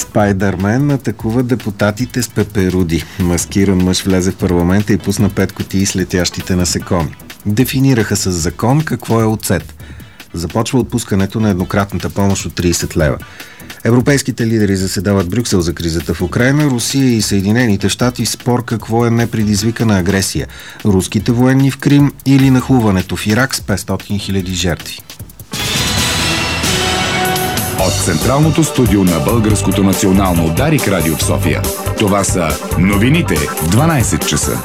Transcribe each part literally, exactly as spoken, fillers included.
Спайдърмен атакува депутатите с пеперуди. Маскиран мъж влезе в парламента и пусна пет кутии с летящите насекоми. Дефинираха с закон какво е оцет. Започва отпускането на еднократната помощ от трийсет лева. Европейските лидери заседават в Брюксел за кризата в Украйна, Русия и Съединените щати в спор какво е непредизвикана агресия. Руските военни в Крим или нахлуването в Ирак с петстотин хиляди жертви. От Централното студио на Българското национално Дарик радио в София. Това са новините в дванайсет часа.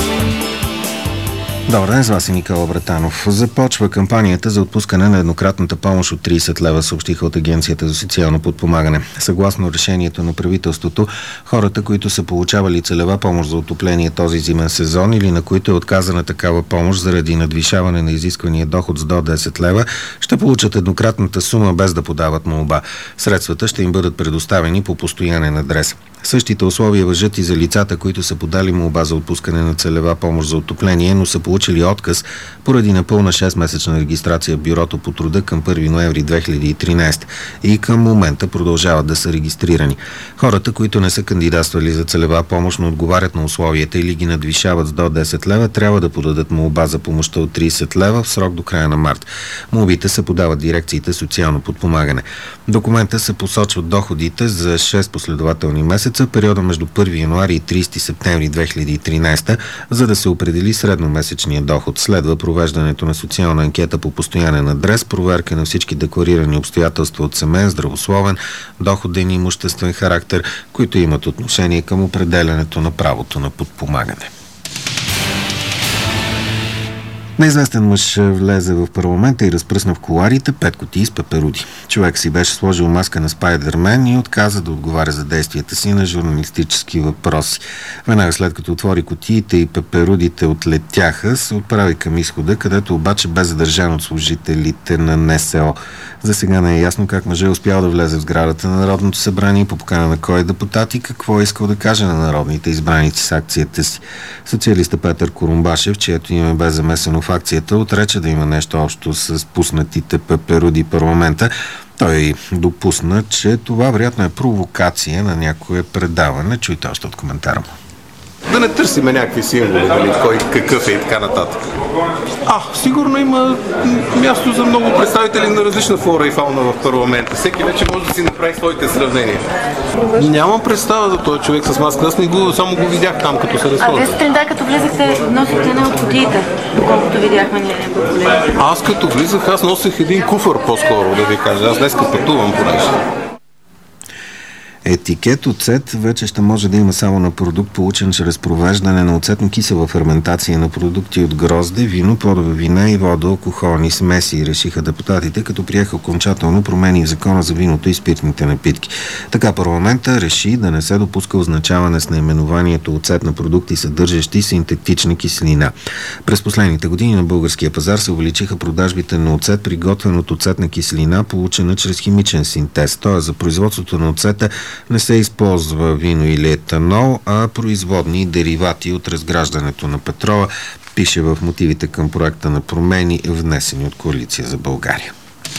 Добър ден, с вас е Никола Братанов. Започва кампанията за отпускане на еднократната помощ от трийсет лева, съобщиха от Агенцията за социално подпомагане. Съгласно решението на правителството, хората, които са получавали целева помощ за отопление този зимен сезон или на които е отказана такава помощ заради надвишаване на изисквания доход с до десет лева, ще получат еднократната сума без да подават молба. Средствата ще им бъдат предоставени по постоянен адрес. Същите условия важат и за лицата, които са подали молба за отпускане на целева помощ за отопление, но са получили отказ поради напълна шестмесечна регистрация в Бюрото по труда към първи ноември две хиляди и тринайсета и към момента продължават да са регистрирани. Хората, които не са кандидатствали за целева помощ, но отговарят на условията или ги надвишават с до десет лева, трябва да подадат молба за помощта от трийсет лева в срок до края на март. Молбите се подават в дирекциите социално подпомагане. В документа се посочват доходите за шест последователни месеца, периода между първи януари и трийсети септември две хиляди и тринайсета, за да се определи средномесечния доход. Следва провеждането на социална анкета по постоянен адрес, проверка на всички декларирани обстоятелства от семейен, здравословен, доходен и имуществен характер, които имат отношение към определянето на правото на подпомагане. Неизвестен мъж влезе в парламента и разпръсна в кулоарите пет кутии с пеперуди. Човек си беше сложил маска на Спайдърмен и отказа да отговаря за действията си на журналистически въпроси. Веднага след като отвори кутиите и пеперудите отлетяха, се отправи към изхода, където обаче бе задържан от служителите на НСО. За сега не е ясно как мъжът е успял да влезе в сградата на Народното събрание, по покана на кой депутат и какво е искал да каже на народните избраници с акцията си. Социалиста Петър Корумбашев, чието име бе замесено в акцията, отрече да има нещо общо с пуснатите пеперуди парламента. Той допусна, че това вероятно е провокация на някое предаване. Чуйте още от коментара му. Да не търсиме някакви символи, нали, кой какъв е и така нататък. А, сигурно има място за много представители на различна флора и фауна в парламента. Всеки вече може да си направи своите сравнения. Нямам представа за този човек с маска. Аз не го, само го видях там, като се разхода. А вие сутринта, като влизахте, носите една от кутиите, доколкото видяхме ние по-колеги. Аз като влизах, аз носех един куфър по-скоро, да ви кажа. Аз днеска пътувам понеже. Етикет оцет вече ще може да има само на продукт, получен чрез провеждане на оцетно-кисела ферментация на продукти от грозде, вино, плодови вина и водоалкохолни смеси, решиха депутатите, като приеха окончателно промени в закона за виното и спиртните напитки. Така парламента реши да не се допуска означаване с наименованието оцет на продукти, съдържащи синтетична киселина. През последните години на българския пазар се увеличиха продажбите на оцет, приготвен от оцетна киселина, получена чрез химичен синтез. Т.е. за производството на оцета не се използва вино или етанол, а производни деривати от разграждането на петрола, пише в мотивите към проекта на промени, внесени от Коалиция за България.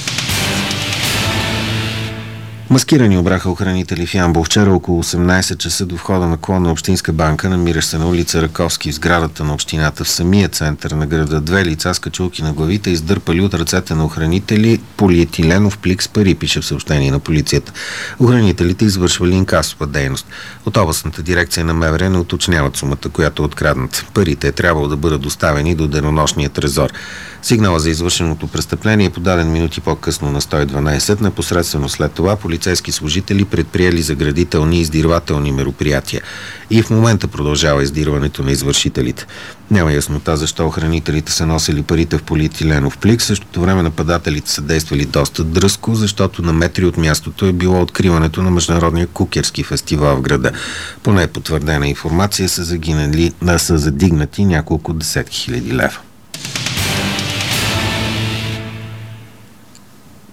Маскирани обраха охранители в Ямбол. Вчера около осемнайсет часа до входа на клон на Общинска банка, намиращ се на улица Раковски в сградата на общината в самия център на града, две лица с качулки на главите издърпали от ръцете на охранители полиетиленов плик с пари, пише в съобщение на полицията. Охранителите извършвали инкасова дейност. От областната дирекция на МВР не уточняват сумата, която е открадната. Парите е трябвало да бъдат доставени до денонощния трезор. Сигнала за извършеното престъпление е подаден минути по-късно на сто и дванайсет. Непосредствено след това полицейски служители предприели заградителни и издирвателни мероприятия. И в момента продължава издирването на извършителите. Няма яснота защо охранителите са носили парите в полиетиленов плик. В същото време нападателите са действали доста дръзко, защото на метри от мястото е било откриването на Международния кукерски фестивал в града. По непотвърдена информация са, загинали, са задигнати няколко десетки хиляди лева.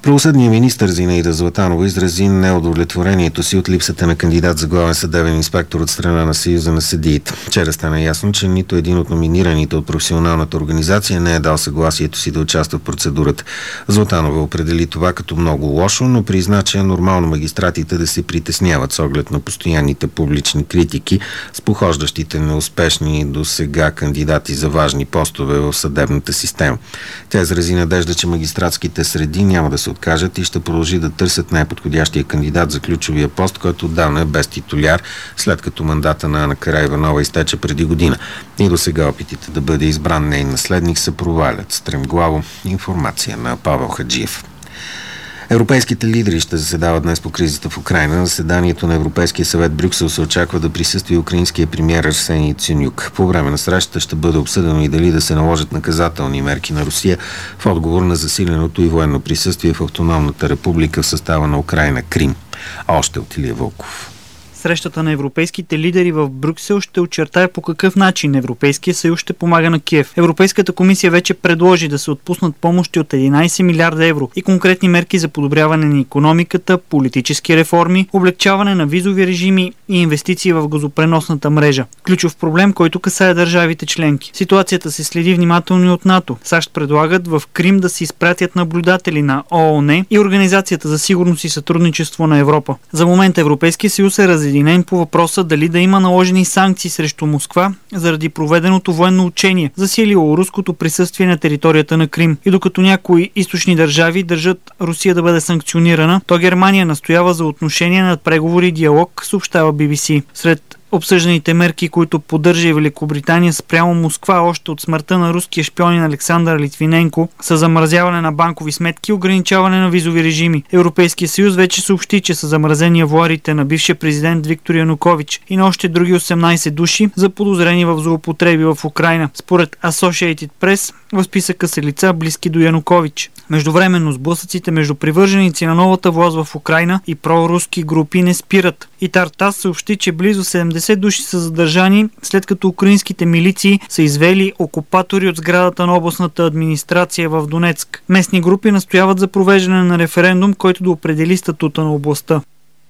Правосъдният министър Зинаида Златанова изрази неудовлетворението си от липсата на кандидат за главен съдебен инспектор от страна на Съюза на съдиите. Вчера стана ясно, че нито един от номинираните от професионалната организация не е дал съгласието си да участва в процедурата. Златанова определи това като много лошо, но призна, че е нормално магистратите да се притесняват с оглед на постоянните публични критики с похождащите неуспешни до сега кандидати за важни постове в съдебната система. Тя изрази надежда, че магистратските среди няма да се откажат и ще продължи да търсят най-подходящия кандидат за ключовия пост, който отдавна е без титуляр, след като мандата на Ана Караиванова изтече преди година. И до сега опитите да бъде избран нейн наследник се провалят. Стремглаво. Информация на Павел Хаджиев. Европейските лидери ще заседават днес по кризата в Украйна. На заседанието на Европейския съвет Брюксел се очаква да присъства и украинския премиер Арсений Яценюк. По време на срещата ще бъде обсъдено и дали да се наложат наказателни мерки на Русия в отговор на засиленото и военно присъствие в автономната република в състава на Украйна Крим. А още от Илия Вълков. Срещата на европейските лидери в Брюксел ще очертае по какъв начин Европейския съюз ще помага на Киев. Европейската комисия вече предложи да се отпуснат помощи от единайсет милиарда евро и конкретни мерки за подобряване на икономиката, политически реформи, облегчаване на визови режими и инвестиции в газопреносната мрежа. Ключов проблем, който касае държавите членки. Ситуацията се следи внимателно и от НАТО. САЩ предлагат в Крим да се изпратят наблюдатели на ООН и Организацията за сигурност и сътрудничество на Европа. За момента Европейския съюз е разединен по въпроса дали да има наложени санкции срещу Москва заради проведеното военно учение, засилило руското присъствие на територията на Крим. И докато някои източни държави държат Русия да бъде санкционирана, то Германия настоява за отношение на преговори и диалог, съобщава Би Би Си. Сред обсъжданите мерки, които поддържа и Великобритания спрямо Москва още от смъртта на руския шпионин Александър Литвиненко, са замразяване на банкови сметки и ограничаване на визови режими. Европейския съюз вече съобщи, че са замразени авуарите на бившия президент Виктор Янукович и на още други осемнайсет души, заподозрени в злоупотреби в Украйна. Според Associated Press, в списъка са лица близки до Янукович. Междувременно сблъсъците между привърженици на новата власт в Украйна и проруски групи не спират. И Тартас съобщи, че близо седемдесет души са задържани, след като украинските милиции са извели окупатори от сградата на областната администрация в Донецк. Местни групи настояват за провеждане на референдум, който да определи статута на областта.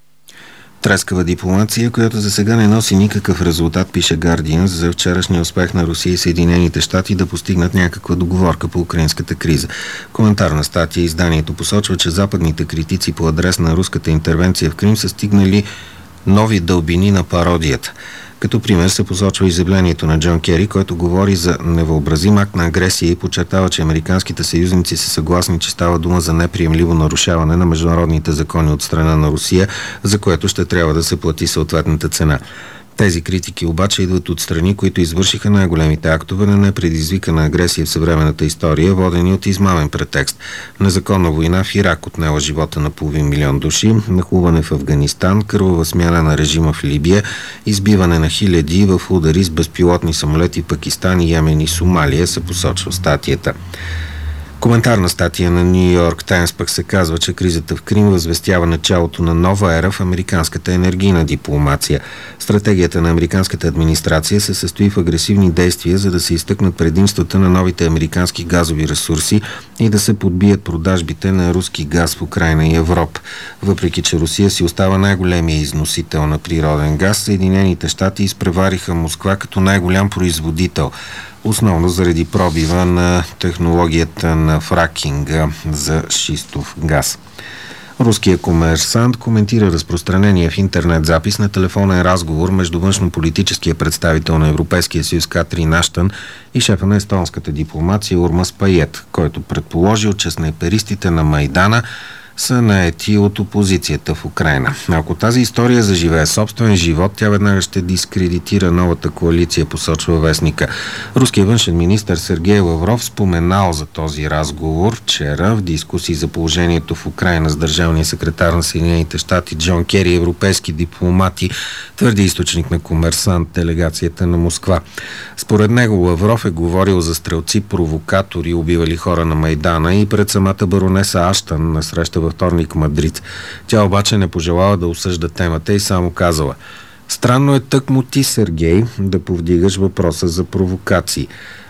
Трескава дипломация, която за сега не носи никакъв резултат, пише Guardian, за вчерашния успех на Русия и Съединените щати да постигнат някаква договорка по украинската криза. Коментарна статия изданието посочва, че западните критици по адрес на руската интервенция в Крим са стигнали нови дълбини на пародията. Като пример се посочва изявлението на Джон Кери, който говори за невъобразим акт на агресия и подчертава, че американските съюзници са съгласни, че става дума за неприемливо нарушаване на международните закони от страна на Русия, за което ще трябва да се плати съответната цена. Тези критики обаче идват от страни, които извършиха най-големите актове на непредизвикана агресия в съвременната история, водени от измамен претекст. Незаконна война в Ирак отнела живота на половин милион души, нахлуване в Афганистан, кървава смяна на режима в Либия, избиване на хиляди в удари с безпилотни самолети в Пакистан, Йемен и Сомалия, се посочва статията. Коментарна статия на Ню Йорк Таймс пък се казва, че кризата в Крим възвестява началото на нова ера в американската енергийна дипломация. Стратегията на американската администрация се състои в агресивни действия, за да се изтъкнат предимствата на новите американски газови ресурси и да се подбият продажбите на руски газ в Украйна и Европа. Въпреки че Русия си остава най-големия износител на природен газ, Съединените щати изпревариха Москва като най-голям производител, основно заради пробива на технологията на фракинга за шистов газ. Руският комерсант коментира разпространение в интернет запис на телефонен разговор между външно-политическия представител на Европейския съюз Катрин Аштън и шефа на естонската дипломация Урмас Пает, който предположил, че снайперистите на Майдана са наети от опозицията в Украйна. Ако тази история заживее собствен живот, тя веднага ще дискредитира новата коалиция, посочва вестника. Руският външен министър Сергей Лавров споменал за този разговор вчера в дискусии за положението в Украйна с държавния секретар на Съединените щати Джон Кери и европейски дипломати, твърди източник на Комерсант, делегацията на Москва. Според него Лавров е говорил за стрелци-провокатори, убивали хора на Майдана и пред самата баронеса Аштън на среща във вторник в Мадрид. Тя обаче не пожелала да осъжда темата и само казала: "Странно е тъкмо ти, Сергей, да повдигаш въпроса за провокации.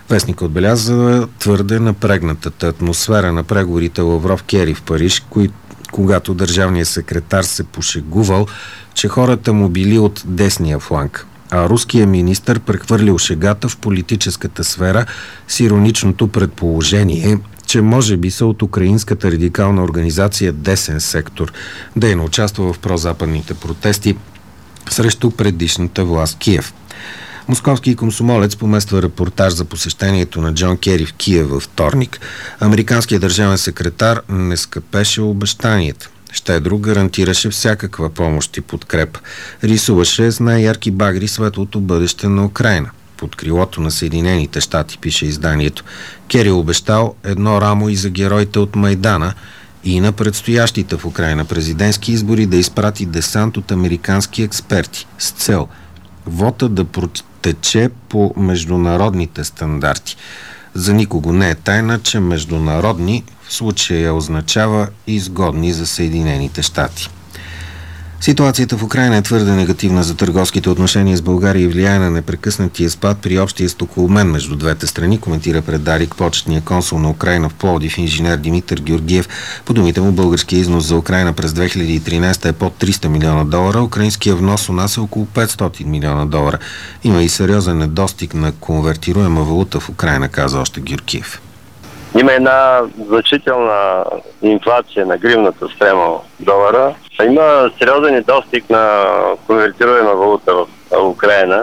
Вестник отбеляза твърде напрегнатата атмосфера на преговорите Лавров-Кери в Париж, кои, когато държавният секретар се пошегувал, че хората му били от десния фланг, а руският министър прехвърлил шегата в политическата сфера с ироничното предположение, че може би са от украинската радикална организация Десен сектор, да е не участва в прозападните протести срещу предишната власт Киев. Московски комсомолец помества репортаж за посещението на Джон Кери в Киев във вторник. Американският държавен секретар не скъпеше обещанията. Щедро гарантираше всякаква помощ и подкреп. Рисуваше с най-ярки багри светлото бъдеще на Украйна. Под крилото на Съединените щати, пише изданието. Кери обещал едно рамо и за героите от Майдана и на предстоящите в Украйна президентски избори да изпрати десант от американски експерти с цел вота да протече по международните стандарти. За никого не е тайна, че международни в случая означава изгодни за Съединените щати. Ситуацията в Украйна е твърде негативна за търговските отношения с България и влияе на непрекъснатия спад при общия стокообмен между двете страни, коментира пред Дарик почетния консул на Украйна в Пловдив, инженер Димитър Георгиев. По думите му, българския износ за Украйна през две хиляди и тринадесета е под триста милиона долара, украинския внос у нас е около петстотин милиона долара. Има и сериозен недостиг на конвертируема валута в Украйна, каза още Георгиев. Има една значителна инфлация на гривната спрямо долара. Има сериозен недостиг на конвертируема валута в Украйна.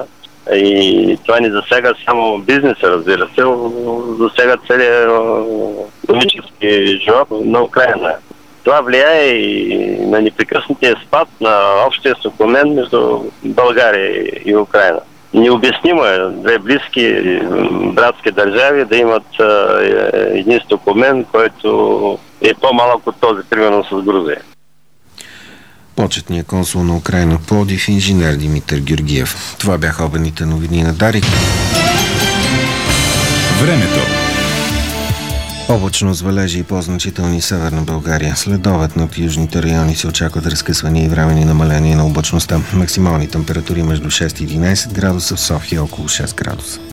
И това не засяга само бизнеса, разбира се, засяга целият икономически живот на Украйна. Това влияе и на непрекъснатия спад на общия стокообмен между България и Украйна. Необяснимо е две близки братски държави да имат един стокообмен, който е по-малък от този, примерно с Грузия. Почетният консул на Украйна в Пловдив, инженер Димитър Георгиев. Това бяха обедните новини на Дарик. Времето. Облачно с валежи и по-значителни северна България. Следобед над южните райони се очакват разкъсвания и временни намаления на облачността. Максимални температури между шест и единадесет градуса, в София около шест градуса.